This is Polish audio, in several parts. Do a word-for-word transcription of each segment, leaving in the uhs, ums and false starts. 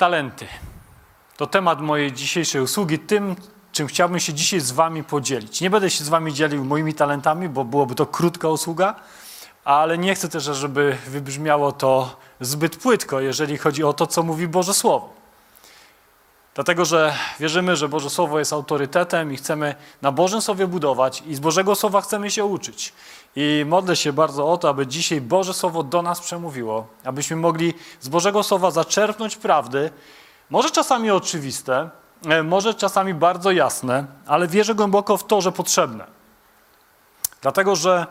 Talenty. To temat mojej dzisiejszej usługi, tym, czym chciałbym się dzisiaj z wami podzielić. Nie będę się z wami dzielił moimi talentami, bo byłoby to krótka usługa, ale nie chcę też, żeby wybrzmiało to zbyt płytko, jeżeli chodzi o to, co mówi Boże Słowo. Dlatego, że wierzymy, że Boże Słowo jest autorytetem i chcemy na Bożym Słowie budować i z Bożego Słowa chcemy się uczyć. I modlę się bardzo o to, aby dzisiaj Boże Słowo do nas przemówiło, abyśmy mogli z Bożego Słowa zaczerpnąć prawdy, może czasami oczywiste, może czasami bardzo jasne, ale wierzę głęboko w to, że potrzebne. Dlatego, że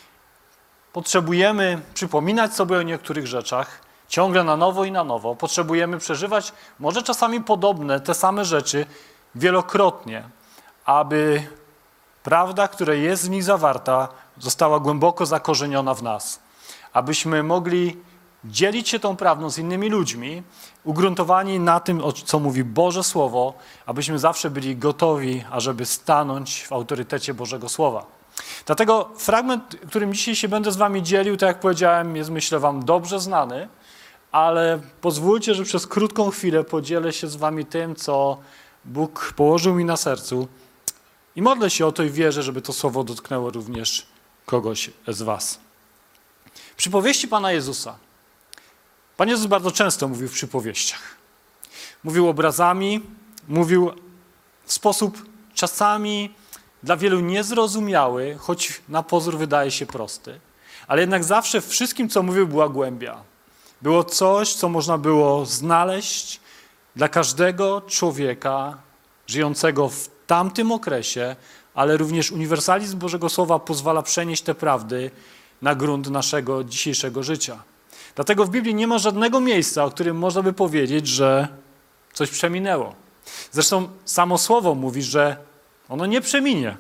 potrzebujemy przypominać sobie o niektórych rzeczach, ciągle na nowo i na nowo. Potrzebujemy przeżywać może czasami podobne, te same rzeczy wielokrotnie, aby prawda, która jest w nich zawarta, została głęboko zakorzeniona w nas. Abyśmy mogli dzielić się tą prawdą z innymi ludźmi, ugruntowani na tym, co mówi Boże Słowo, abyśmy zawsze byli gotowi, ażeby stanąć w autorytecie Bożego Słowa. Dlatego fragment, którym dzisiaj się będę z wami dzielił, tak jak powiedziałem, jest myślę wam dobrze znany, ale pozwólcie, że przez krótką chwilę podzielę się z wami tym, co Bóg położył mi na sercu i modlę się o to i wierzę, żeby to słowo dotknęło również kogoś z was. Przypowieści Pana Jezusa. Pan Jezus bardzo często mówił w przypowieściach. Mówił obrazami, mówił w sposób czasami dla wielu niezrozumiały, choć na pozór wydaje się prosty, ale jednak zawsze w wszystkim, co mówił, była głębia. Było coś, co można było znaleźć dla każdego człowieka żyjącego w tamtym okresie, ale również uniwersalizm Bożego Słowa pozwala przenieść te prawdy na grunt naszego dzisiejszego życia. Dlatego w Biblii nie ma żadnego miejsca, o którym można by powiedzieć, że coś przeminęło. Zresztą samo Słowo mówi, że ono nie przeminie.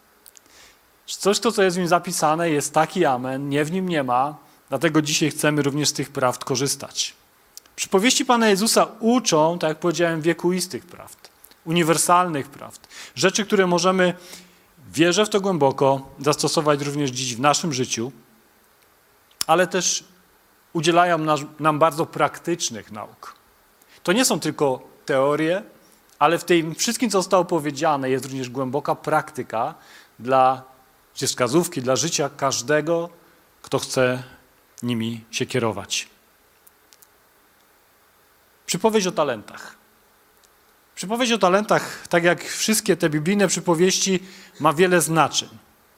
Coś, to, co jest w nim zapisane, jest taki amen, nie w nim nie ma, dlatego dzisiaj chcemy również z tych prawd korzystać. Przypowieści Pana Jezusa uczą, tak jak powiedziałem, wiekuistych prawd, uniwersalnych prawd. Rzeczy, które możemy, wierzę w to głęboko, zastosować również dziś w naszym życiu, ale też udzielają nam bardzo praktycznych nauk. To nie są tylko teorie, ale w tym wszystkim, co zostało powiedziane, jest również głęboka praktyka dla wskazówki, dla życia każdego, kto chce nimi się kierować. Przypowieść o talentach. Przypowieść o talentach, tak jak wszystkie te biblijne przypowieści, ma wiele znaczeń.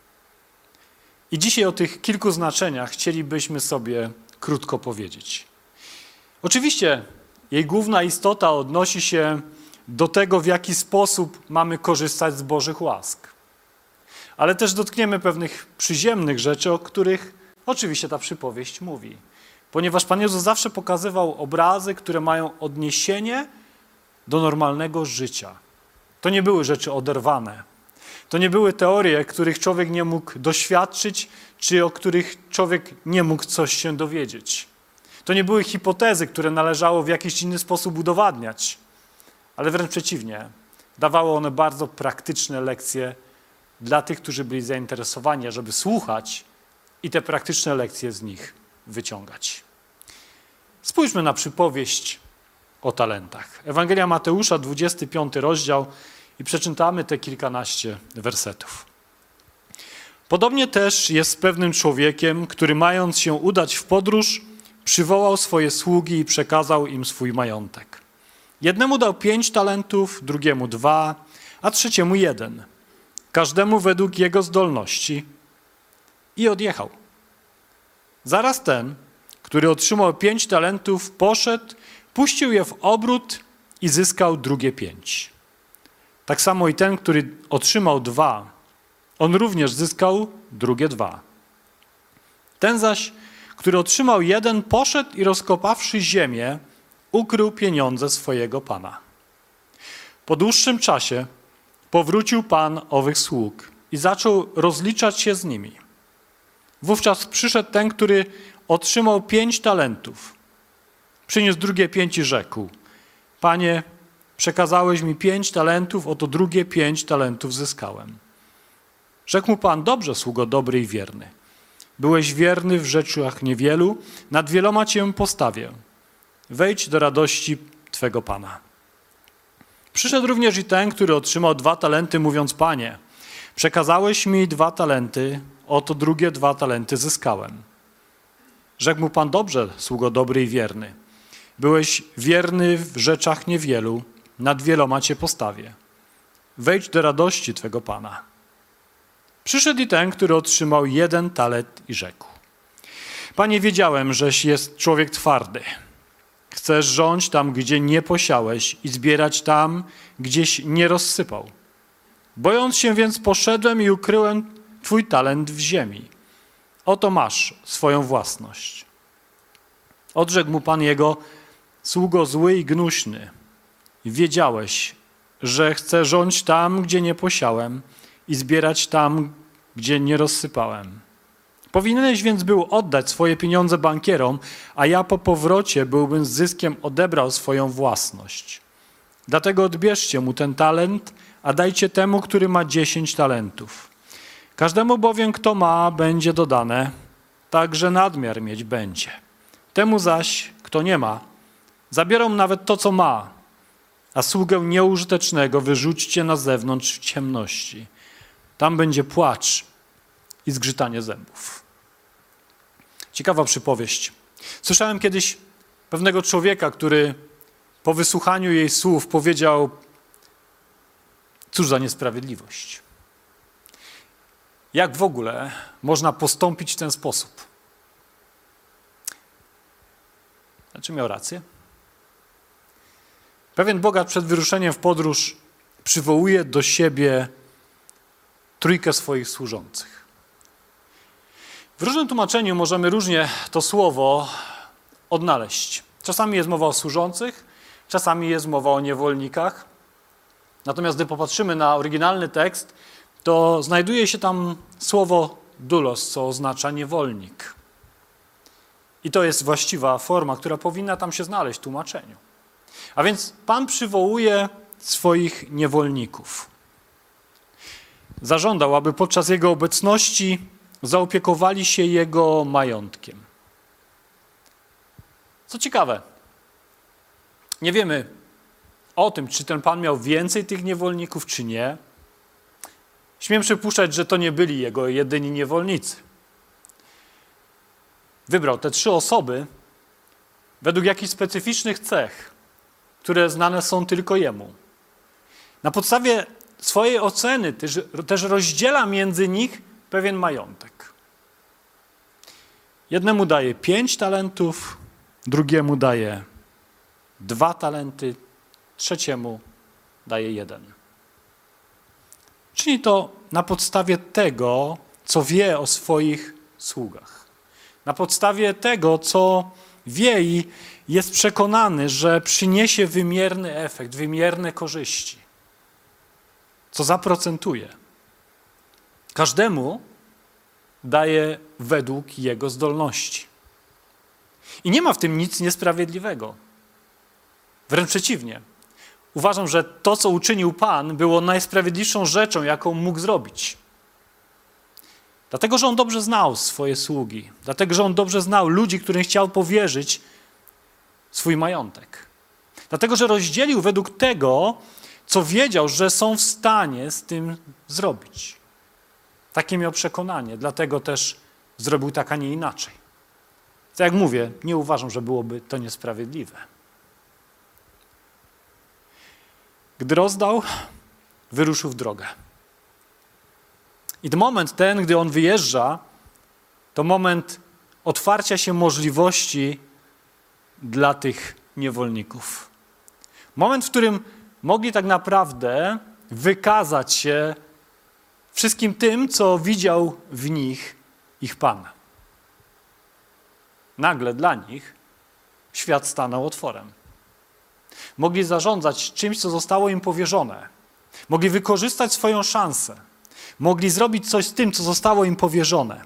I dzisiaj o tych kilku znaczeniach chcielibyśmy sobie krótko powiedzieć. Oczywiście jej główna istota odnosi się do tego, w jaki sposób mamy korzystać z Bożych łask. Ale też dotkniemy pewnych przyziemnych rzeczy, o których oczywiście ta przypowieść mówi. Ponieważ Pan Jezus zawsze pokazywał obrazy, które mają odniesienie do normalnego życia. To nie były rzeczy oderwane. To nie były teorie, których człowiek nie mógł doświadczyć, czy o których człowiek nie mógł coś się dowiedzieć. To nie były hipotezy, które należało w jakiś inny sposób udowadniać. Ale wręcz przeciwnie, dawały one bardzo praktyczne lekcje dla tych, którzy byli zainteresowani, żeby słuchać i te praktyczne lekcje z nich wyciągać. Spójrzmy na przypowieść o talentach. Ewangelia Mateusza, dwudziesty piąty rozdział i przeczytamy te kilkanaście wersetów. Podobnie też jest z pewnym człowiekiem, który mając się udać w podróż, przywołał swoje sługi i przekazał im swój majątek. Jednemu dał pięć talentów, drugiemu dwa, a trzeciemu jeden. Każdemu według jego zdolności i odjechał. Zaraz ten, który otrzymał pięć talentów, poszedł, puścił je w obrót i zyskał drugie pięć. Tak samo i ten, który otrzymał dwa, on również zyskał drugie dwa. Ten zaś, który otrzymał jeden, poszedł i rozkopawszy ziemię, ukrył pieniądze swojego pana. Po dłuższym czasie powrócił pan owych sług i zaczął rozliczać się z nimi. Wówczas przyszedł ten, który otrzymał pięć talentów. Przyniósł drugie pięć i rzekł: Panie, przekazałeś mi pięć talentów, oto drugie pięć talentów zyskałem. Rzekł mu pan: dobrze, sługo dobry i wierny. Byłeś wierny w rzeczach niewielu, nad wieloma cię postawię. Wejdź do radości Twego Pana. Przyszedł również i ten, który otrzymał dwa talenty, mówiąc: Panie, przekazałeś mi dwa talenty, oto drugie dwa talenty zyskałem. Rzekł mu Pan: dobrze, sługo dobry i wierny. Byłeś wierny w rzeczach niewielu, nad wieloma Cię postawię. Wejdź do radości Twego Pana. Przyszedł i ten, który otrzymał jeden talent i rzekł: Panie, wiedziałem, żeś jest człowiek twardy. Chcesz rządź tam, gdzie nie posiałeś i zbierać tam, gdzieś nie rozsypał. Bojąc się więc poszedłem i ukryłem Twój talent w ziemi. Oto masz swoją własność. Odrzekł mu Pan jego: sługo zły i gnuśny. Wiedziałeś, że chcę rządź tam, gdzie nie posiałem i zbierać tam, gdzie nie rozsypałem. Powinieneś więc był oddać swoje pieniądze bankierom, a ja po powrocie byłbym z zyskiem odebrał swoją własność. Dlatego odbierzcie mu ten talent, a dajcie temu, który ma dziesięć talentów. Każdemu bowiem, kto ma, będzie dodane, także nadmiar mieć będzie. Temu zaś, kto nie ma, zabiorą nawet to, co ma, a sługę nieużytecznego wyrzućcie na zewnątrz w ciemności. Tam będzie płacz i zgrzytanie zębów. Ciekawa przypowieść. Słyszałem kiedyś pewnego człowieka, który po wysłuchaniu jej słów powiedział: cóż za niesprawiedliwość. Jak w ogóle można postąpić w ten sposób? Znaczy miał rację? Pewien bogat przed wyruszeniem w podróż przywołuje do siebie trójkę swoich służących. W różnym tłumaczeniu możemy różnie to słowo odnaleźć. Czasami jest mowa o służących, czasami jest mowa o niewolnikach. Natomiast gdy popatrzymy na oryginalny tekst, to znajduje się tam słowo doulos, co oznacza niewolnik. I to jest właściwa forma, która powinna tam się znaleźć w tłumaczeniu. A więc Pan przywołuje swoich niewolników. Zażądał, aby podczas jego obecności zaopiekowali się jego majątkiem. Co ciekawe, nie wiemy o tym, czy ten Pan miał więcej tych niewolników, czy nie. Śmiem przypuszczać, że to nie byli jego jedyni niewolnicy. Wybrał te trzy osoby według jakichś specyficznych cech, które znane są tylko jemu. Na podstawie swojej oceny też, też rozdziela między nich pewien majątek. Jednemu daje pięć talentów, drugiemu daje dwa talenty, trzeciemu daje jeden. Czyni to na podstawie tego, co wie o swoich sługach. Na podstawie tego, co wie i jest przekonany, że przyniesie wymierny efekt, wymierne korzyści. Co zaprocentuje. Każdemu daje według jego zdolności. I nie ma w tym nic niesprawiedliwego. Wręcz przeciwnie. Uważam, że to, co uczynił Pan, było najsprawiedliwszą rzeczą, jaką mógł zrobić. Dlatego, że On dobrze znał swoje sługi. Dlatego, że On dobrze znał ludzi, którym chciał powierzyć swój majątek. Dlatego, że rozdzielił według tego, co wiedział, że są w stanie z tym zrobić. Takie miał przekonanie, dlatego też zrobił tak, a nie inaczej. Tak jak mówię, nie uważam, że byłoby to niesprawiedliwe. Gdy rozdał, wyruszył w drogę. I ten moment ten, gdy on wyjeżdża, to moment otwarcia się możliwości dla tych niewolników. Moment, w którym mogli tak naprawdę wykazać się wszystkim tym, co widział w nich ich Pan. Nagle dla nich świat stanął otworem. Mogli zarządzać czymś, co zostało im powierzone. Mogli wykorzystać swoją szansę. Mogli zrobić coś z tym, co zostało im powierzone.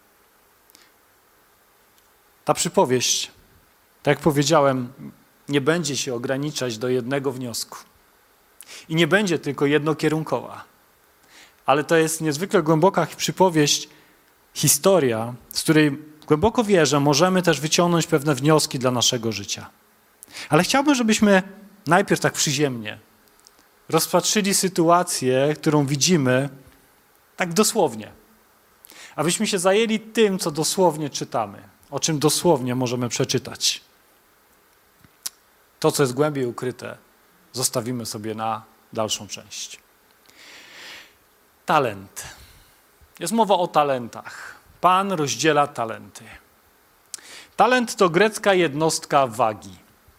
Ta przypowieść, tak jak powiedziałem, nie będzie się ograniczać do jednego wniosku. I nie będzie tylko jednokierunkowa. Ale to jest niezwykle głęboka przypowieść, historia, z której głęboko wierzę, możemy też wyciągnąć pewne wnioski dla naszego życia. Ale chciałbym, żebyśmy najpierw tak przyziemnie rozpatrzyli sytuację, którą widzimy, tak dosłownie. Abyśmy się zajęli tym, co dosłownie czytamy, o czym dosłownie możemy przeczytać. To, co jest głębiej ukryte, zostawimy sobie na dalszą część. Talent. Jest mowa o talentach. Pan rozdziela talenty. Talent to grecka jednostka wagi.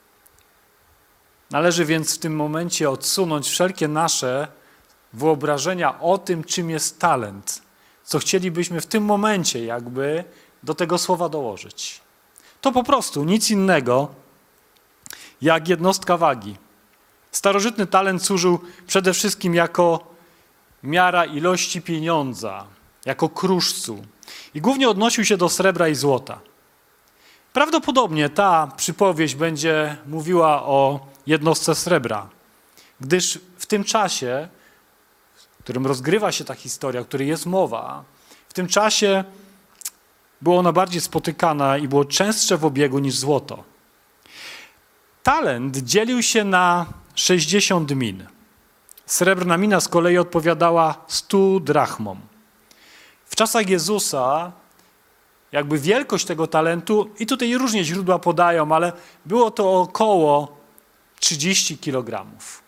Należy więc w tym momencie odsunąć wszelkie nasze wyobrażenia o tym, czym jest talent, co chcielibyśmy w tym momencie jakby do tego słowa dołożyć. To po prostu nic innego jak jednostka wagi. Starożytny talent służył przede wszystkim jako miara ilości pieniądza, jako kruszcu i głównie odnosił się do srebra i złota. Prawdopodobnie ta przypowieść będzie mówiła o jednostce srebra, gdyż w tym czasie, w którym rozgrywa się ta historia, o której jest mowa, w tym czasie była ona bardziej spotykana i było częstsze w obiegu niż złoto. Talent dzielił się na sześćdziesiąt min. Srebrna mina z kolei odpowiadała stu drachmom. W czasach Jezusa jakby wielkość tego talentu, i tutaj różnie źródła podają, ale było to około trzydzieści kilogramów.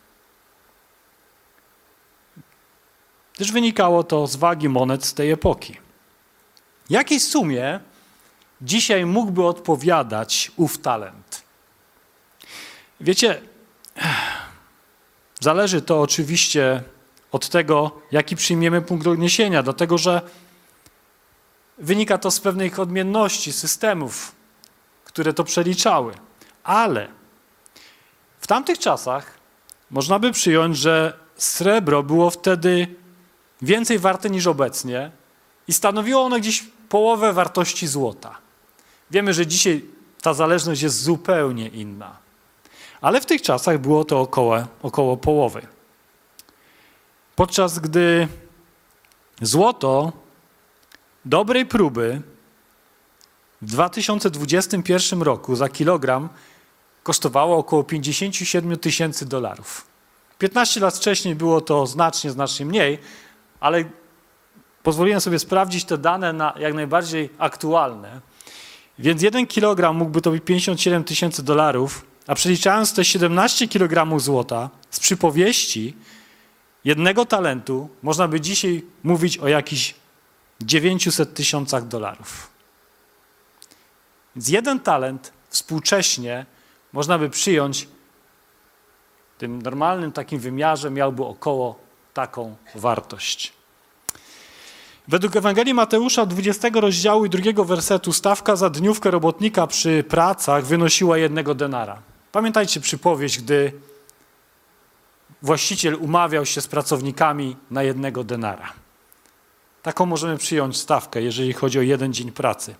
Gdyż wynikało to z wagi monet z tej epoki. Jakiej sumie dzisiaj mógłby odpowiadać ów talent? Wiecie, zależy to oczywiście od tego, jaki przyjmiemy punkt odniesienia, dlatego że wynika to z pewnych odmienności systemów, które to przeliczały. Ale w tamtych czasach można by przyjąć, że srebro było wtedy więcej warte niż obecnie i stanowiło ono gdzieś połowę wartości złota. Wiemy, że dzisiaj ta zależność jest zupełnie inna. Ale w tych czasach było to około, około połowy. Podczas gdy złoto dobrej próby w dwa tysiące dwudziestym pierwszym roku za kilogram kosztowało około pięćdziesiąt siedem tysięcy dolarów. piętnaście lat wcześniej było to znacznie, znacznie mniej, ale pozwoliłem sobie sprawdzić te dane na jak najbardziej aktualne. Więc jeden kilogram mógłby to być pięćdziesiąt siedem tysięcy dolarów, a przeliczając te siedemnaście kilogramów złota z przypowieści jednego talentu, można by dzisiaj mówić o jakichś dziewięciuset tysiącach dolarów. Więc jeden talent współcześnie można by przyjąć w tym normalnym takim wymiarze miałby około taką wartość. Według Ewangelii Mateusza dwudziestego rozdziału i drugiego wersetu stawka za dniówkę robotnika przy pracach wynosiła jednego denara. Pamiętajcie przypowieść, gdy właściciel umawiał się z pracownikami na jednego denara. Taką możemy przyjąć stawkę, jeżeli chodzi o jeden dzień pracy.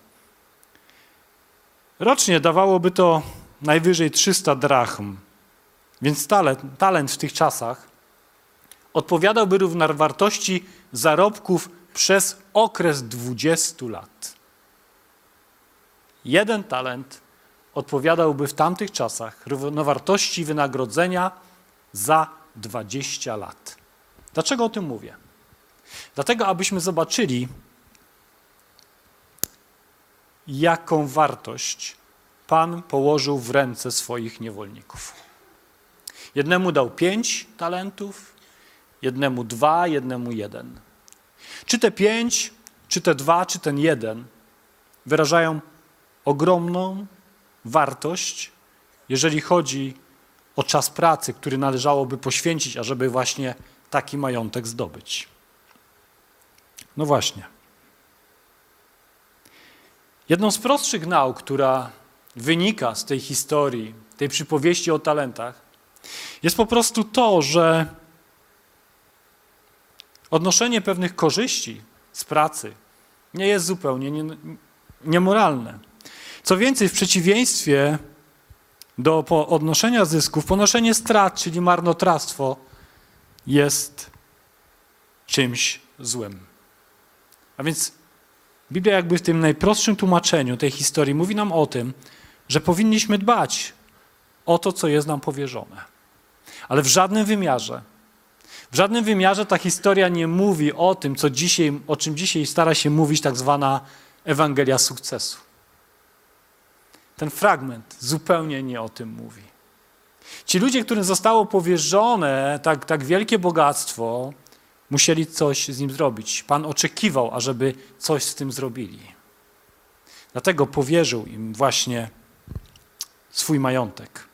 Rocznie dawałoby to najwyżej trzysta drachm, więc talent, talent w tych czasach odpowiadałby równowartości zarobków przez okres dwudziestu lat. Jeden talent odpowiadałby w tamtych czasach równowartości wynagrodzenia za dwadzieścia lat. Dlaczego o tym mówię? Dlatego, abyśmy zobaczyli, jaką wartość Pan położył w ręce swoich niewolników. Jednemu dał pięć talentów, jednemu dwa, jednemu jeden. Czy te pięć, czy te dwa, czy ten jeden wyrażają ogromną wartość, jeżeli chodzi o czas pracy, który należałoby poświęcić, ażeby właśnie taki majątek zdobyć. No właśnie. Jedną z prostszych nauk, która wynika z tej historii, tej przypowieści o talentach, jest po prostu to, że odnoszenie pewnych korzyści z pracy nie jest zupełnie nie, niemoralne. Co więcej, w przeciwieństwie do odnoszenia zysków, ponoszenie strat, czyli marnotrawstwo, jest czymś złym. A więc Biblia jakby w tym najprostszym tłumaczeniu tej historii mówi nam o tym, że powinniśmy dbać o to, co jest nam powierzone. Ale w żadnym wymiarze, w żadnym wymiarze ta historia nie mówi o tym, co dzisiaj, o czym dzisiaj stara się mówić tak zwana Ewangelia sukcesu. Ten fragment zupełnie nie o tym mówi. Ci ludzie, którym zostało powierzone tak, tak wielkie bogactwo, musieli coś z nim zrobić. Pan oczekiwał, ażeby coś z tym zrobili. Dlatego powierzył im właśnie swój majątek.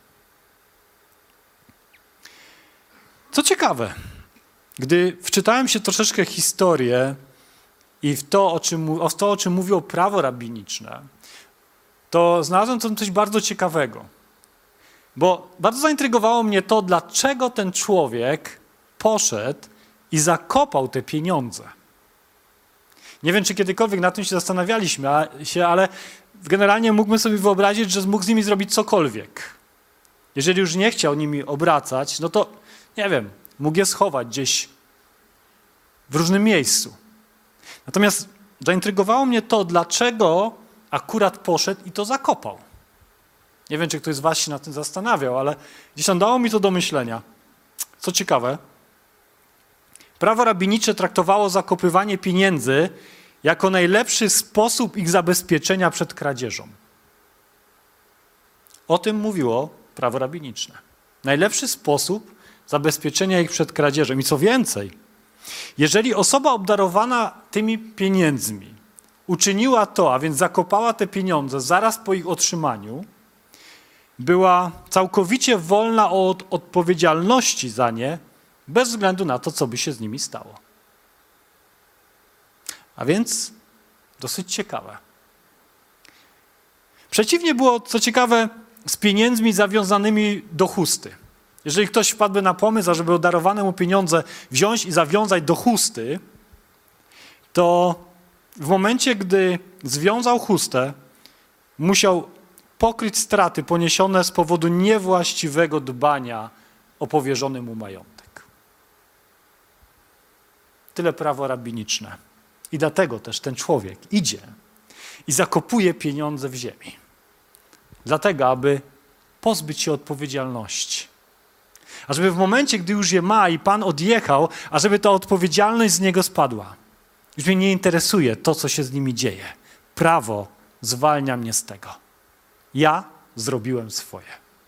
Co ciekawe, gdy wczytałem się troszeczkę historię i w to, o czym, w to, o czym mówiło prawo rabiniczne, to znalazłem tam coś bardzo ciekawego. Bo bardzo zaintrygowało mnie to, dlaczego ten człowiek poszedł i zakopał te pieniądze. Nie wiem, czy kiedykolwiek nad tym się zastanawialiśmy, się, ale generalnie mógłbym sobie wyobrazić, że mógł z nimi zrobić cokolwiek. Jeżeli już nie chciał nimi obracać, no to, nie wiem, mógł je schować gdzieś w różnym miejscu. Natomiast zaintrygowało mnie to, dlaczego akurat poszedł i to zakopał. Nie wiem, czy ktoś z was się nad tym zastanawiał, ale gdzieś tam dało mi to do myślenia. Co ciekawe, prawo rabinicze traktowało zakopywanie pieniędzy jako najlepszy sposób ich zabezpieczenia przed kradzieżą. O tym mówiło prawo rabiniczne. Najlepszy sposób zabezpieczenia ich przed kradzieżą. I co więcej, jeżeli osoba obdarowana tymi pieniędzmi uczyniła to, a więc zakopała te pieniądze zaraz po ich otrzymaniu, była całkowicie wolna od odpowiedzialności za nie, bez względu na to, co by się z nimi stało. A więc dosyć ciekawe. Przeciwnie było, co ciekawe, z pieniędzmi zawiązanymi do chusty. Jeżeli ktoś wpadłby na pomysł, ażeby darowane mu pieniądze wziąć i zawiązać do chusty, to w momencie, gdy związał chustę, musiał pokryć straty poniesione z powodu niewłaściwego dbania o powierzony mu majątek. Tyle prawo rabiniczne. I dlatego też ten człowiek idzie i zakopuje pieniądze w ziemi. Dlatego, aby pozbyć się odpowiedzialności. A żeby w momencie, gdy już je ma i Pan odjechał, a żeby ta odpowiedzialność z niego spadła. Już mnie nie interesuje to, co się z nimi dzieje. Prawo zwalnia mnie z tego. Ja zrobiłem swoje.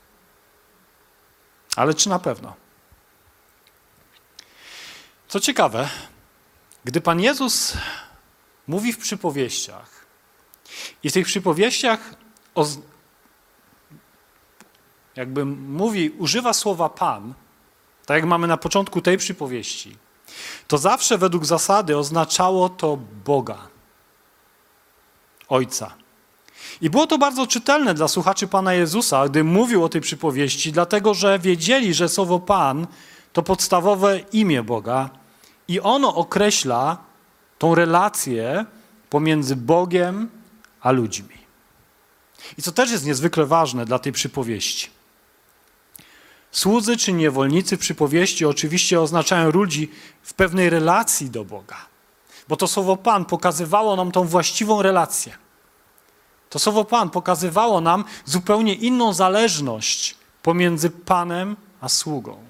Ale czy na pewno? Co ciekawe, gdy Pan Jezus mówi w przypowieściach i w tych przypowieściach o, jakby mówi, używa słowa Pan, tak jak mamy na początku tej przypowieści, to zawsze według zasady oznaczało to Boga, Ojca. I było to bardzo czytelne dla słuchaczy Pana Jezusa, gdy mówił o tej przypowieści, dlatego że wiedzieli, że słowo Pan to podstawowe imię Boga i ono określa tą relację pomiędzy Bogiem a ludźmi. I co też jest niezwykle ważne dla tej przypowieści. Słudzy czy niewolnicy w przypowieści oczywiście oznaczają ludzi w pewnej relacji do Boga, bo to słowo Pan pokazywało nam tą właściwą relację. To słowo Pan pokazywało nam zupełnie inną zależność pomiędzy Panem a sługą.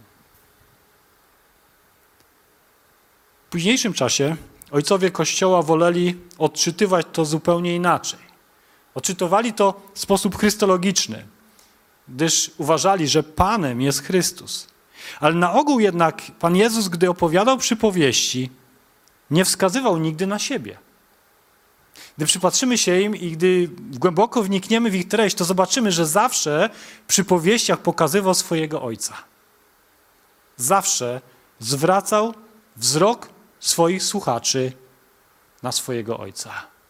W późniejszym czasie ojcowie Kościoła woleli odczytywać to zupełnie inaczej. Odczytowali to w sposób chrystologiczny, gdyż uważali, że Panem jest Chrystus. Ale na ogół jednak Pan Jezus, gdy opowiadał przypowieści, nie wskazywał nigdy na siebie. Gdy przypatrzymy się im i gdy głęboko wnikniemy w ich treść, to zobaczymy, że zawsze w przypowieściach pokazywał swojego Ojca. Zawsze zwracał wzrok swoich słuchaczy na swojego Ojca.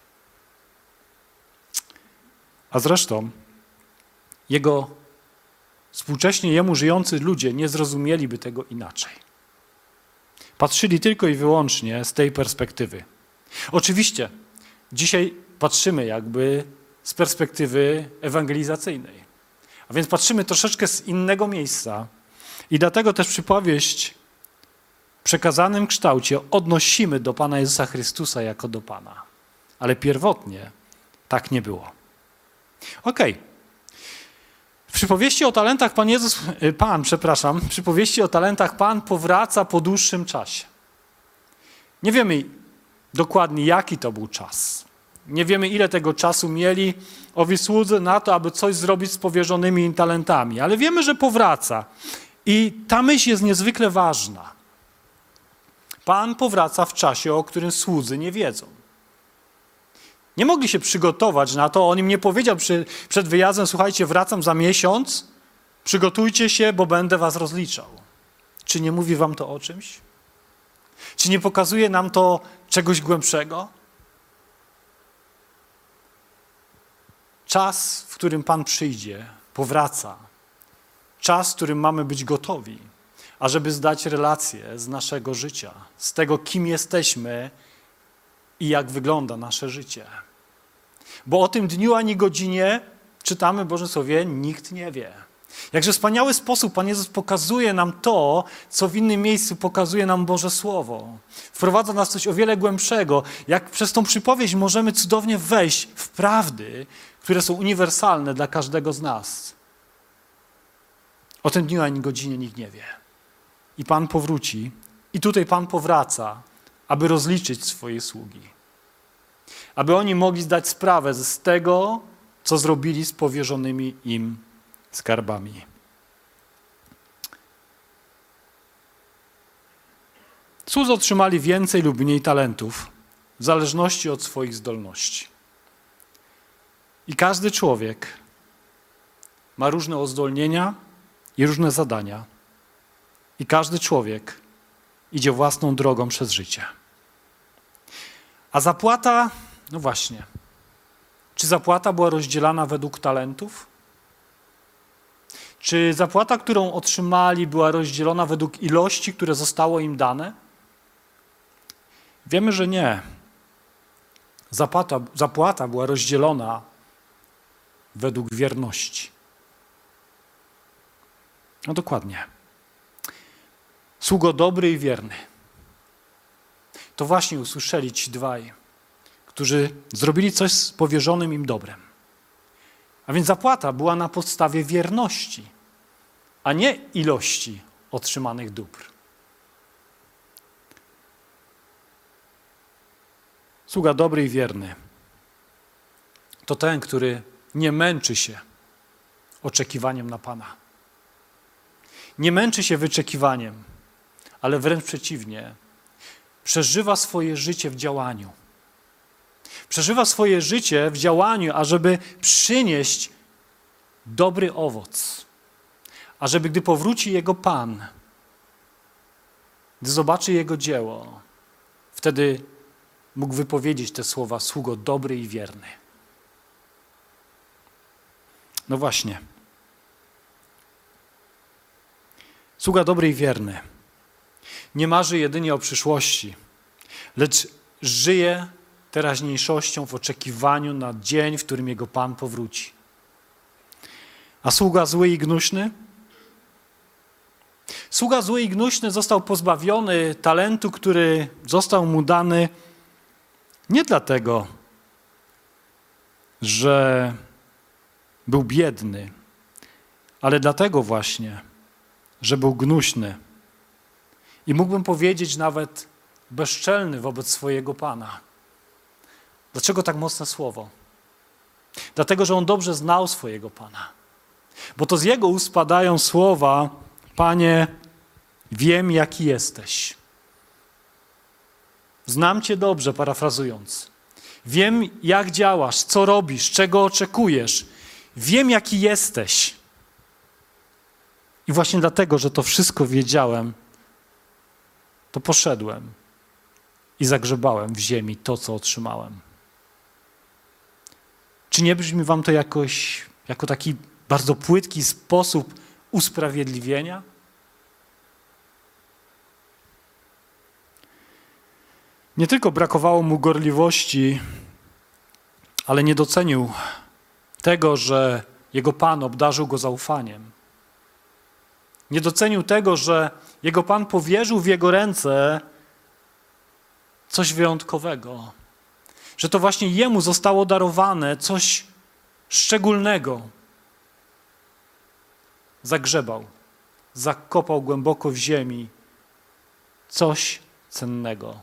A zresztą jego współcześnie jemu żyjący ludzie nie zrozumieliby tego inaczej. Patrzyli tylko i wyłącznie z tej perspektywy. Oczywiście dzisiaj patrzymy jakby z perspektywy ewangelizacyjnej. A więc patrzymy troszeczkę z innego miejsca i dlatego też przypowieść w przekazanym kształcie odnosimy do Pana Jezusa Chrystusa jako do Pana. Ale pierwotnie tak nie było. Okej. W W przypowieści o talentach Pan Jezus, Pan, przepraszam, w przypowieści o talentach Pan powraca po dłuższym czasie. Nie wiemy dokładnie, jaki to był czas. Nie wiemy, ile tego czasu mieli owi słudzy na to, aby coś zrobić z powierzonymi im talentami, ale wiemy, że powraca. I ta myśl jest niezwykle ważna. Pan powraca w czasie, o którym słudzy nie wiedzą. Nie mogli się przygotować na to. On im nie powiedział przy, przed wyjazdem, słuchajcie, wracam za miesiąc, przygotujcie się, bo będę was rozliczał. Czy nie mówi wam to o czymś? Czy nie pokazuje nam to czegoś głębszego? Czas, w którym Pan przyjdzie, powraca. Czas, w którym mamy być gotowi, ażeby zdać relację z naszego życia, z tego, kim jesteśmy i jak wygląda nasze życie. Bo o tym dniu ani godzinie, czytamy w Bożym Słowie, nikt nie wie. Jakże wspaniały sposób Pan Jezus pokazuje nam to, co w innym miejscu pokazuje nam Boże Słowo. Wprowadza nas w coś o wiele głębszego. Jak przez tą przypowieść możemy cudownie wejść w prawdy, które są uniwersalne dla każdego z nas. O tym dniu ani godzinie nikt nie wie. I Pan powróci. I tutaj Pan powraca, aby rozliczyć swoje sługi. Aby oni mogli zdać sprawę z tego, co zrobili z powierzonymi im skarbami. Słudzy otrzymali więcej lub mniej talentów, w zależności od swoich zdolności. I każdy człowiek ma różne uzdolnienia i różne zadania. I każdy człowiek idzie własną drogą przez życie. A zapłata, no właśnie, czy zapłata była rozdzielana według talentów? Czy zapłata, którą otrzymali, była rozdzielona według ilości, które zostało im dane? Wiemy, że nie. Zapłata, zapłata była rozdzielona według wierności. No dokładnie. Sługo dobry i wierny. To właśnie usłyszeli ci dwaj, którzy zrobili coś z powierzonym im dobrem. A więc zapłata była na podstawie wierności, a nie ilości otrzymanych dóbr. Sługa dobry i wierny to ten, który nie męczy się oczekiwaniem na Pana. Nie męczy się wyczekiwaniem, ale wręcz przeciwnie, przeżywa swoje życie w działaniu. Przeżywa swoje życie w działaniu, ażeby przynieść dobry owoc. Ażeby gdy powróci Jego Pan, gdy zobaczy Jego dzieło, wtedy mógł wypowiedzieć te słowa: sługo dobry i wierny. No właśnie. Sługa dobry i wierny nie marzy jedynie o przyszłości, lecz żyje teraźniejszością w oczekiwaniu na dzień, w którym Jego Pan powróci. A sługa zły i gnuśny? Sługa zły i gnuśny został pozbawiony talentu, który został mu dany nie dlatego, że był biedny, ale dlatego właśnie, że był gnuśny. I mógłbym powiedzieć nawet bezczelny wobec swojego Pana. Dlaczego tak mocne słowo? Dlatego, że on dobrze znał swojego Pana. Bo to z jego ust padają słowa: Panie, wiem, jaki jesteś. Znam Cię dobrze, parafrazując. Wiem, jak działasz, co robisz, czego oczekujesz. Wiem, jaki jesteś. I właśnie dlatego, że to wszystko wiedziałem, to poszedłem i zagrzebałem w ziemi to, co otrzymałem. Czy nie brzmi wam to jakoś, jako taki bardzo płytki sposób usprawiedliwienia? Nie tylko brakowało mu gorliwości, ale nie docenił tego, że jego Pan obdarzył go zaufaniem. Nie docenił tego, że jego Pan powierzył w jego ręce coś wyjątkowego. Że to właśnie jemu zostało darowane coś szczególnego. zagrzebał, zakopał głęboko w ziemi coś cennego.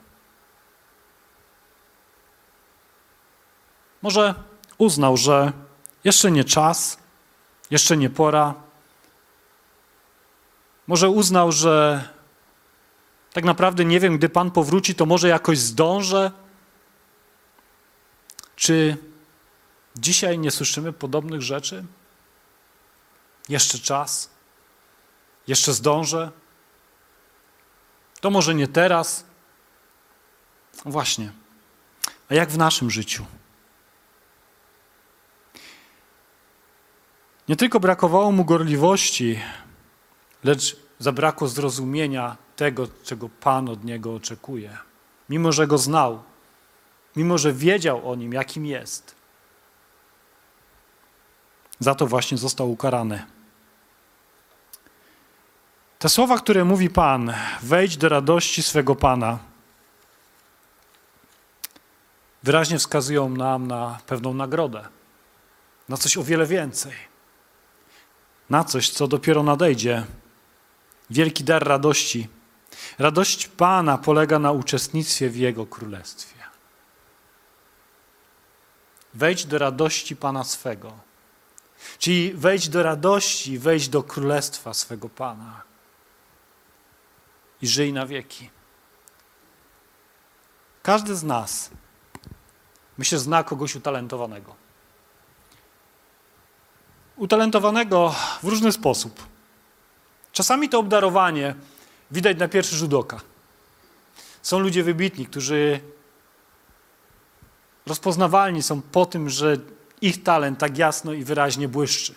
Może uznał, że jeszcze nie czas, jeszcze nie pora. Może uznał, że tak naprawdę nie wiem, gdy Pan powróci, to może jakoś zdążę. Czy dzisiaj nie słyszymy podobnych rzeczy? Jeszcze czas? Jeszcze zdążę? To może nie teraz? Właśnie. A jak w naszym życiu? Nie tylko brakowało mu gorliwości, lecz zabrakło zrozumienia tego, czego Pan od niego oczekuje. Mimo że go znał, mimo że wiedział o nim, jakim jest. Za to właśnie został ukarany. Te słowa, które mówi Pan, wejdź do radości swego Pana, wyraźnie wskazują nam na pewną nagrodę, na coś o wiele więcej, na coś, co dopiero nadejdzie. Wielki dar radości. Radość Pana polega na uczestnictwie w Jego Królestwie. Wejdź do radości Pana swego. Czyli wejdź do radości, wejdź do Królestwa swego Pana. I żyj na wieki. Każdy z nas, myślę, zna kogoś utalentowanego. Utalentowanego w różny sposób. Czasami to obdarowanie widać na pierwszy rzut oka. Są ludzie wybitni, którzy rozpoznawalni są po tym, że ich talent tak jasno i wyraźnie błyszczy.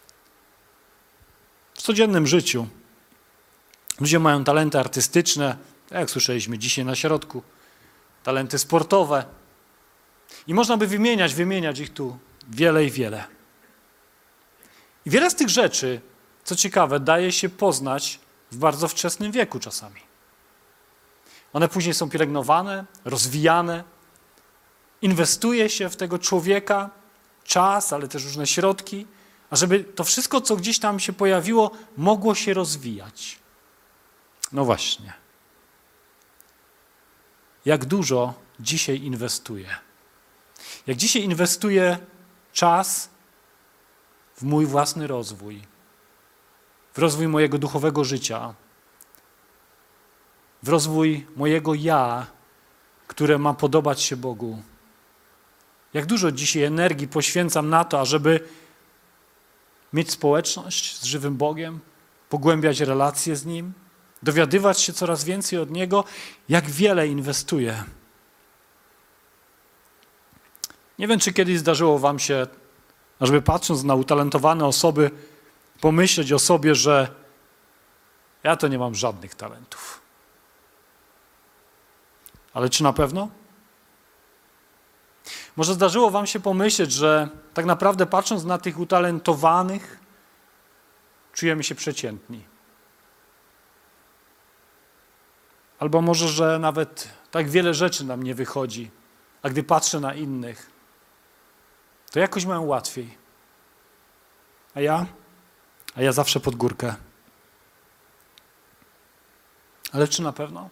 W codziennym życiu ludzie mają talenty artystyczne, tak jak słyszeliśmy dzisiaj na środku, talenty sportowe. I można by wymieniać, wymieniać ich tu wiele i wiele. I wiele z tych rzeczy, co ciekawe, daje się poznać w bardzo wczesnym wieku czasami. One później są pielęgnowane, rozwijane. Inwestuje się w tego człowieka czas, ale też różne środki, ażeby to wszystko, co gdzieś tam się pojawiło, mogło się rozwijać. No właśnie. Jak dużo dzisiaj inwestuję? Jak dzisiaj inwestuję czas w mój własny rozwój, w rozwój mojego duchowego życia, w rozwój mojego ja, które ma podobać się Bogu. Jak dużo dzisiaj energii poświęcam na to, ażeby mieć społeczność z żywym Bogiem, pogłębiać relacje z Nim, dowiadywać się coraz więcej od Niego, jak wiele inwestuję. Nie wiem, czy kiedyś zdarzyło wam się, ażeby patrząc na utalentowane osoby, pomyśleć o sobie, że ja to nie mam żadnych talentów. Ale czy na pewno? Może zdarzyło wam się pomyśleć, że tak naprawdę patrząc na tych utalentowanych, czujemy się przeciętni. Albo może, że nawet tak wiele rzeczy nam nie wychodzi, a gdy patrzę na innych, to jakoś mają łatwiej. A ja? A ja zawsze pod górkę. Ale czy na pewno?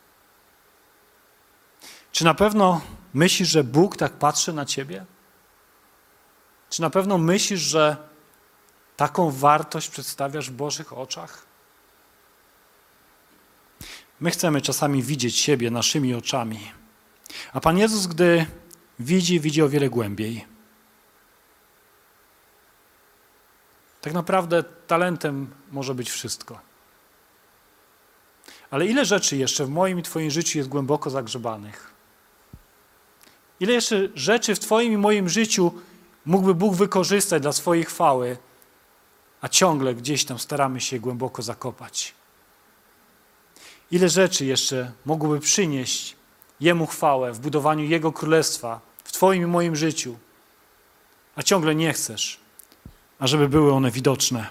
Czy na pewno myślisz, że Bóg tak patrzy na ciebie? Czy na pewno myślisz, że taką wartość przedstawiasz w Bożych oczach? My chcemy czasami widzieć siebie naszymi oczami, a Pan Jezus, gdy widzi, widzi o wiele głębiej. Tak naprawdę talentem może być wszystko. Ale ile rzeczy jeszcze w moim i Twoim życiu jest głęboko zagrzebanych? Ile jeszcze rzeczy w Twoim i moim życiu mógłby Bóg wykorzystać dla swojej chwały, a ciągle gdzieś tam staramy się głęboko zakopać? Ile rzeczy jeszcze mogłoby przynieść Jemu chwałę w budowaniu Jego Królestwa w Twoim i moim życiu, a ciągle nie chcesz, ażeby były one widoczne?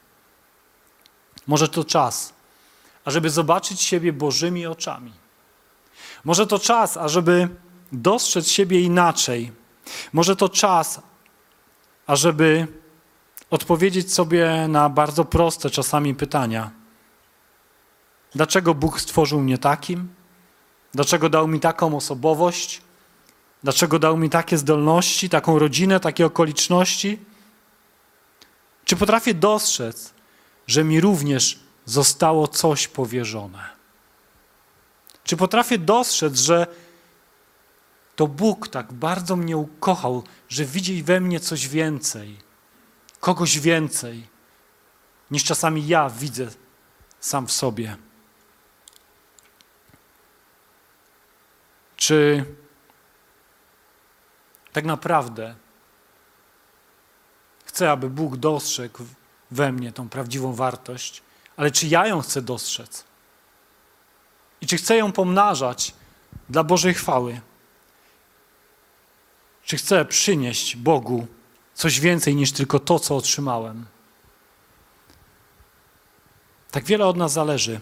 Może to czas, ażeby zobaczyć siebie Bożymi oczami. Może to czas, ażeby dostrzec siebie inaczej. Może to czas, ażeby odpowiedzieć sobie na bardzo proste czasami pytania. Dlaczego Bóg stworzył mnie takim? Dlaczego dał mi taką osobowość? Dlaczego dał mi takie zdolności, taką rodzinę, takie okoliczności? Czy potrafię dostrzec, że mi również zostało coś powierzone? Czy potrafię dostrzec, że to Bóg tak bardzo mnie ukochał, że widzi we mnie coś więcej, kogoś więcej, niż czasami ja widzę sam w sobie? Czy tak naprawdę chcę, aby Bóg dostrzegł we mnie tą prawdziwą wartość, ale czy ja ją chcę dostrzec? I czy chcę ją pomnażać dla Bożej chwały? Czy chcę przynieść Bogu coś więcej niż tylko to, co otrzymałem? Tak wiele od nas zależy.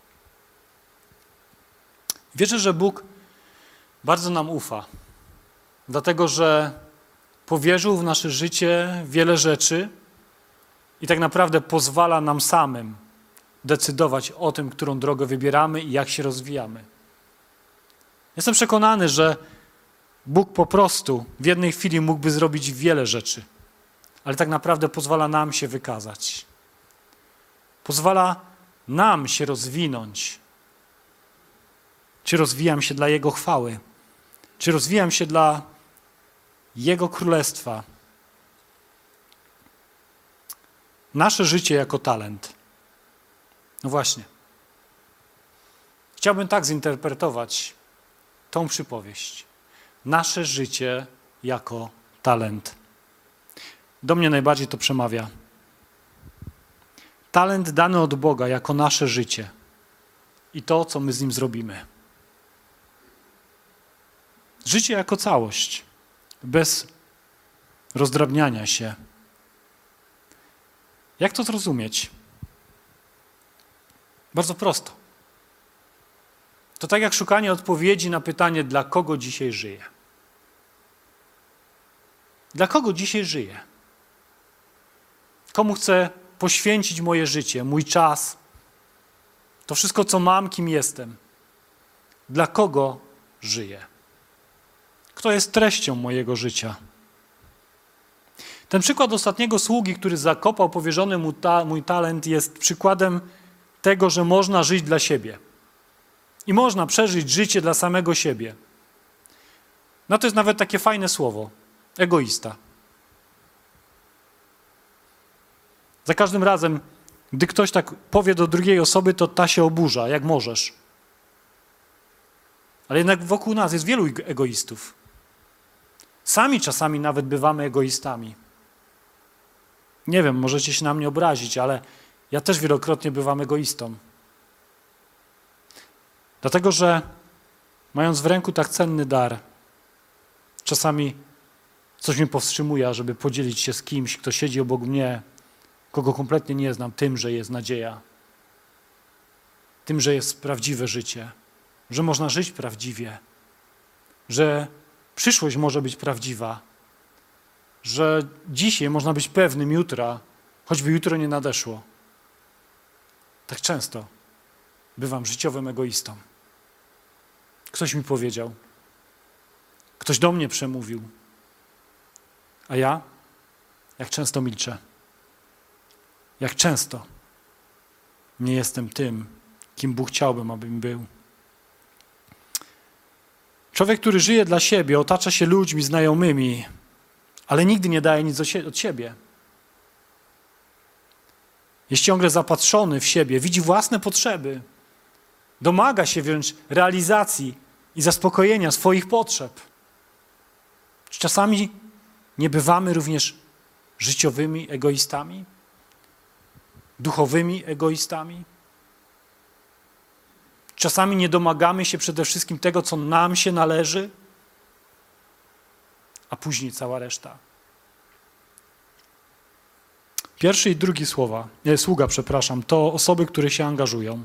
Wierzę, że Bóg bardzo nam ufa, dlatego że powierzył w nasze życie wiele rzeczy i tak naprawdę pozwala nam samym decydować o tym, którą drogę wybieramy i jak się rozwijamy. Jestem przekonany, że Bóg po prostu w jednej chwili mógłby zrobić wiele rzeczy, ale tak naprawdę pozwala nam się wykazać. Pozwala nam się rozwinąć. Czy rozwijam się dla Jego chwały? Czy rozwijam się dla Jego Królestwa? Nasze życie jako talent. No właśnie. Chciałbym tak zinterpretować tą przypowieść. Nasze życie jako talent. Do mnie najbardziej to przemawia. Talent dany od Boga jako nasze życie i to, co my z nim zrobimy. Życie jako całość, bez rozdrabniania się. Jak to zrozumieć? Bardzo prosto. To tak jak szukanie odpowiedzi na pytanie, dla kogo dzisiaj żyję. Dla kogo dzisiaj żyję? Komu chcę poświęcić moje życie, mój czas, to wszystko, co mam, kim jestem? Dla kogo żyję? Kto jest treścią mojego życia? Ten przykład ostatniego sługi, który zakopał powierzony mu ta, mój talent, jest przykładem tego, że można żyć dla siebie. I można przeżyć życie dla samego siebie. No to jest nawet takie fajne słowo. Egoista. Za każdym razem, gdy ktoś tak powie do drugiej osoby, to ta się oburza, jak możesz. Ale jednak wokół nas jest wielu egoistów. Sami czasami nawet bywamy egoistami. Nie wiem, możecie się na mnie obrazić, ale ja też wielokrotnie bywam egoistą. Dlatego, że mając w ręku tak cenny dar, czasami coś mnie powstrzymuje, żeby podzielić się z kimś, kto siedzi obok mnie, kogo kompletnie nie znam, tym, że jest nadzieja, tym, że jest prawdziwe życie, że można żyć prawdziwie, że przyszłość może być prawdziwa, że dzisiaj można być pewnym jutra, choćby jutro nie nadeszło. Tak często bywam życiowym egoistą. Ktoś mi powiedział, ktoś do mnie przemówił, a ja jak często milczę. Jak często nie jestem tym, kim Bóg chciałbym, abym był. Człowiek, który żyje dla siebie, otacza się ludźmi, znajomymi, ale nigdy nie daje nic od siebie. Jest ciągle zapatrzony w siebie, widzi własne potrzeby. Domaga się wręcz realizacji i zaspokojenia swoich potrzeb. Czy czasami nie bywamy również życiowymi egoistami? Duchowymi egoistami? Czasami nie domagamy się przede wszystkim tego, co nam się należy, a później cała reszta. Pierwszy i drugi słowa, nie, sługa, przepraszam, to osoby, które się angażują.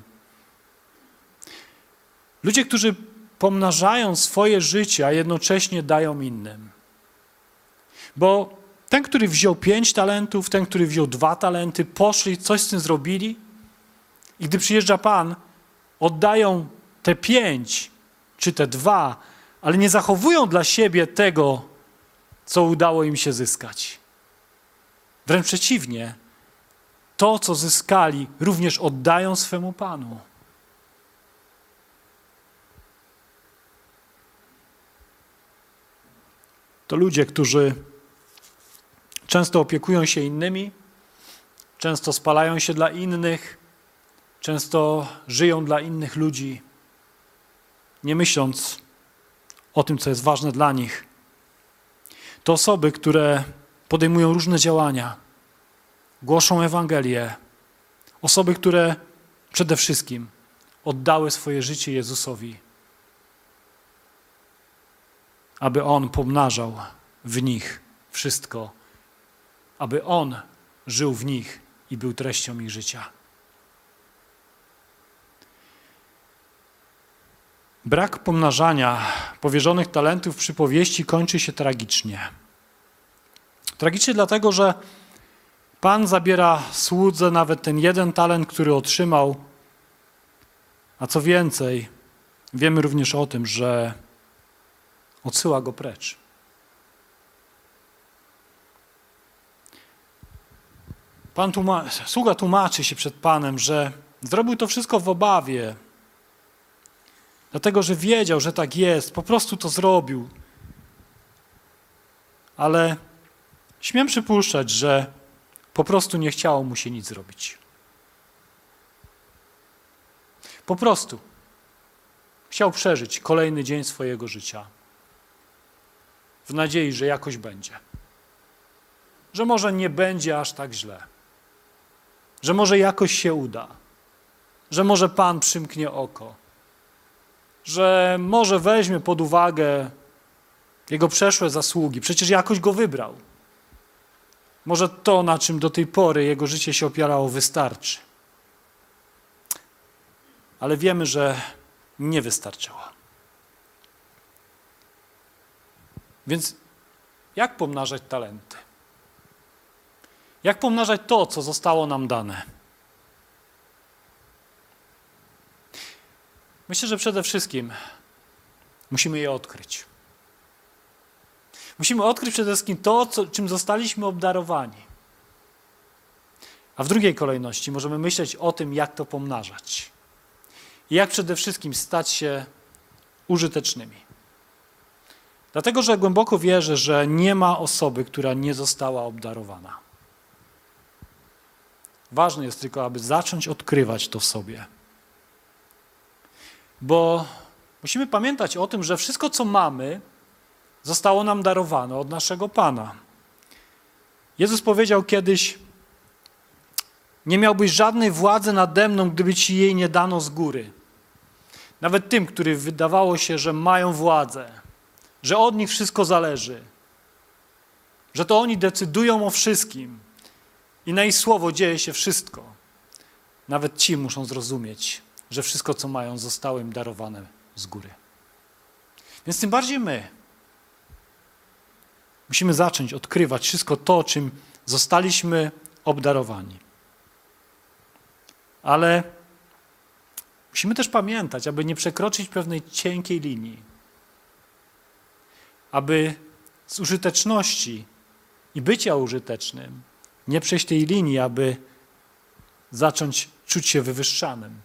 Ludzie, którzy pomnażają swoje życie, a jednocześnie dają innym. Bo Ten, który wziął pięć talentów, ten, który wziął dwa talenty, poszli, coś z tym zrobili i gdy przyjeżdża Pan, oddają te pięć czy te dwa, ale nie zachowują dla siebie tego, co udało im się zyskać. Wręcz przeciwnie, to, co zyskali, również oddają swemu Panu. To ludzie, którzy często opiekują się innymi, często spalają się dla innych, często żyją dla innych ludzi, nie myśląc o tym, co jest ważne dla nich. To osoby, które podejmują różne działania, głoszą Ewangelię. Osoby, które przede wszystkim oddały swoje życie Jezusowi, aby On pomnażał w nich wszystko, aby On żył w nich i był treścią ich życia. Brak pomnażania powierzonych talentów w przypowieści kończy się tragicznie. Tragicznie dlatego, że Pan zabiera słudze nawet ten jeden talent, który otrzymał, a co więcej, wiemy również o tym, że odsyła go precz. Pan tłuma- sługa tłumaczy się przed Panem, że zrobił to wszystko w obawie, dlatego, że wiedział, że tak jest, po prostu to zrobił. Ale śmiem przypuszczać, że po prostu nie chciało mu się nic zrobić. Po prostu chciał przeżyć kolejny dzień swojego życia w nadziei, że jakoś będzie. Że może nie będzie aż tak źle. Że może jakoś się uda. Że może Pan przymknie oko. Że może weźmie pod uwagę jego przeszłe zasługi. Przecież jakoś go wybrał. Może to, na czym do tej pory jego życie się opierało, wystarczy. Ale wiemy, że nie wystarczyło. Więc jak pomnażać talenty? Jak pomnażać to, co zostało nam dane? Myślę, że przede wszystkim musimy je odkryć. Musimy odkryć przede wszystkim to, co, czym zostaliśmy obdarowani. A w drugiej kolejności możemy myśleć o tym, jak to pomnażać. I jak przede wszystkim stać się użytecznymi. Dlatego, że głęboko wierzę, że nie ma osoby, która nie została obdarowana. Ważne jest tylko, aby zacząć odkrywać to w sobie. Bo musimy pamiętać o tym, że wszystko, co mamy, zostało nam darowane od naszego Pana. Jezus powiedział kiedyś: nie miałbyś żadnej władzy nade mną, gdyby ci jej nie dano z góry. Nawet tym, którym wydawało się, że mają władzę, że od nich wszystko zależy, że to oni decydują o wszystkim i na ich słowo dzieje się wszystko. Nawet ci muszą zrozumieć, że wszystko, co mają, zostało im darowane z góry. Więc tym bardziej my musimy zacząć odkrywać wszystko to, czym zostaliśmy obdarowani. Ale musimy też pamiętać, aby nie przekroczyć pewnej cienkiej linii. Aby z użyteczności i bycia użytecznym nie przejść tej linii, aby zacząć czuć się wywyższanym.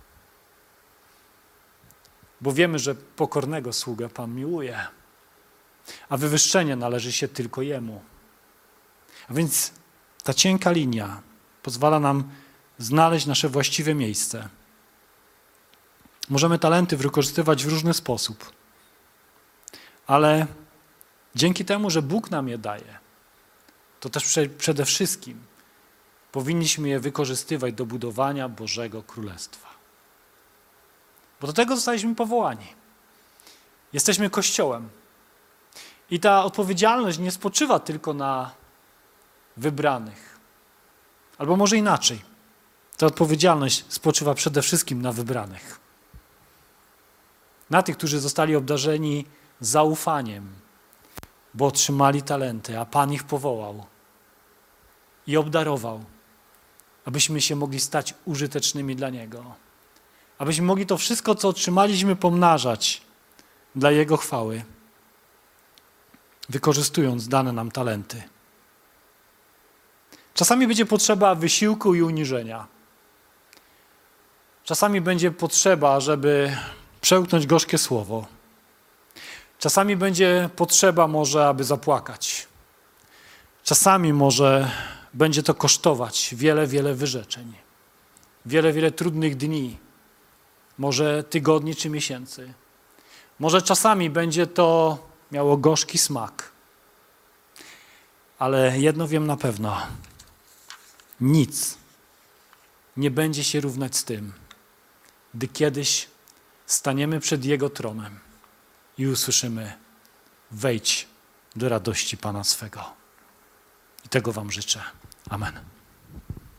Bo wiemy, że pokornego sługę Pan miłuje, a wywyższenie należy się tylko Jemu. A więc ta cienka linia pozwala nam znaleźć nasze właściwe miejsce. Możemy talenty wykorzystywać w różny sposób, ale dzięki temu, że Bóg nam je daje, to też przede wszystkim powinniśmy je wykorzystywać do budowania Bożego Królestwa. Bo do tego zostaliśmy powołani. Jesteśmy Kościołem. I ta odpowiedzialność nie spoczywa tylko na wybranych. Albo może inaczej. Ta odpowiedzialność spoczywa przede wszystkim na wybranych. Na tych, którzy zostali obdarzeni zaufaniem bo otrzymali talenty, a Pan ich powołał i obdarował, abyśmy się mogli stać użytecznymi dla Niego. Abyśmy mogli to wszystko, co otrzymaliśmy, pomnażać dla Jego chwały, wykorzystując dane nam talenty. Czasami będzie potrzeba wysiłku i uniżenia. Czasami będzie potrzeba, żeby przełknąć gorzkie słowo. Czasami będzie potrzeba może, aby zapłakać. Czasami może będzie to kosztować wiele, wiele wyrzeczeń. Wiele, wiele trudnych dni. Może tygodni czy miesięcy. Może czasami będzie to miało gorzki smak. Ale jedno wiem na pewno. Nic nie będzie się równać z tym, gdy kiedyś staniemy przed Jego tronem i usłyszymy: wejdź do radości Pana swego. I tego wam życzę. Amen.